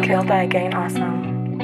Killed by a Gain Awesome.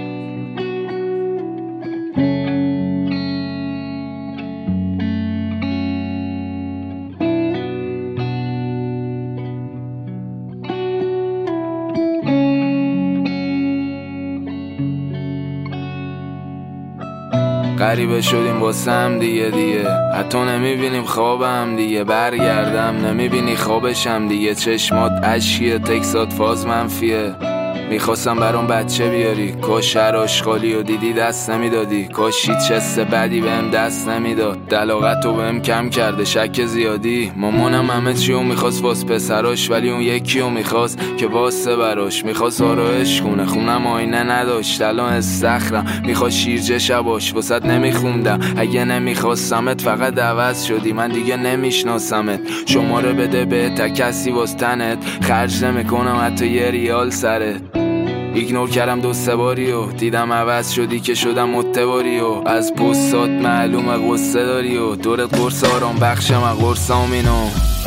غریبه شدیم واسه هم دیگه حتی نمیبینیم خوابم دیگه، برگردم نمیبینی خوابشم دیگه، چشمات اشکیه تکسات فاز منفیه. میخواستم برام بچه بیاری، کاش هر آشغالی و دیدی دست نمیدادی، کاش هیچ حس بدی بهم دست نمیداد، دلاغت رو بهم کم کرده شک زیادی. مامانم همه چیو میخواست واس پسراش، ولی اون یکیو میخواست که واسه براش، میخواست آرایش کنه خونم آینه نداشت، الان استخرم میخواست شیرجه شباش واسد نمیخوندم، اگه نمیخواستمت فقط عوض شدی، من دیگه نمیشناسمت، شماره بده به تا کسی واس تنت خرج نمیکنم حتی یه ریال سرت. ایگنور کردم 2-3 باری و دیدم عوض شدی که شدم متباری و از پستات معلومه قصه داری و دورت قرص آرام بخشم از قرصامینو.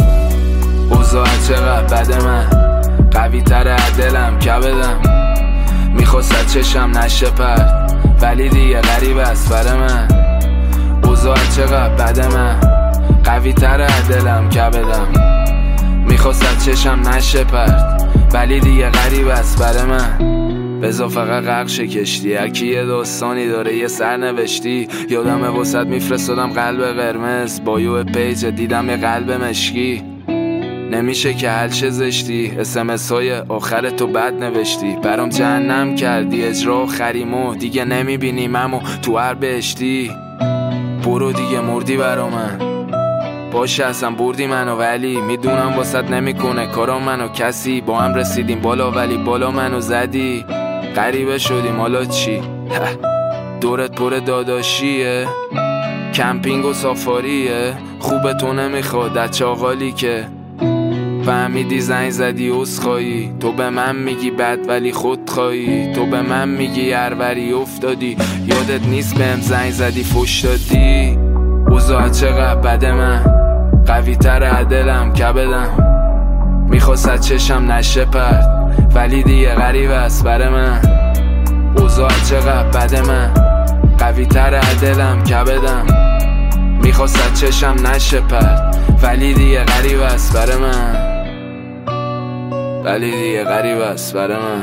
اوضاع چقدر بده من قوی تر دلم کبدم، میخواست چشم نشه پرد ولی دیگه غریب است بره من. اوضاع چقدر بده من قوی تر دلم کبدم، میخواست چشم نشه پرد ولی دیگه غریب است بره من. بذار فقط غرق شه کشتی، هرکی یه داستانی داره یه سرنوشتی، یادم واسط میفرستادم قلب قرمز با یو پیج دیدم یه قلب مشکی. نمیشه که حل شه زشتی، اسمس های آخر تو بد نوشتی، برام جهنم کردی اجرا خریمو، دیگه نمیبینیممو تو هر بهشتی. برو دیگه مردی برا من، باشه اصلا بردی منو ولی میدونم واسط نمیکنه کارا منو، کسی با هم رسیدیم بالا ولی بالا منو زدی. غریبه شدیم حالا چی؟ دورت پر داداشیه، کمپینگ و سافاریه، خوبه تو نمیخواد در چاقالی که فهمیدی زنگ زدی عذرخواهی، تو به من میگی بد ولی خودخواهی، تو به من میگی هروری افتادی، یادت نیست بهم زنگ زدی فش دادی. اوضاع چقدر بده من قوی تر دلم کبدم، میخواست چشم نشه پرد ولی دیگه غریب است بره من. اوضاع چقدر بده من قوی تر دلم کبدم، میخواست چشم نشه پرد ولی دیگه غریب است بره من، ولی دیگه غریب است بره من،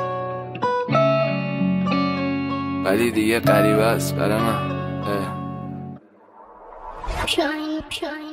ولی دیگه غریب است بره من. Shine, shine.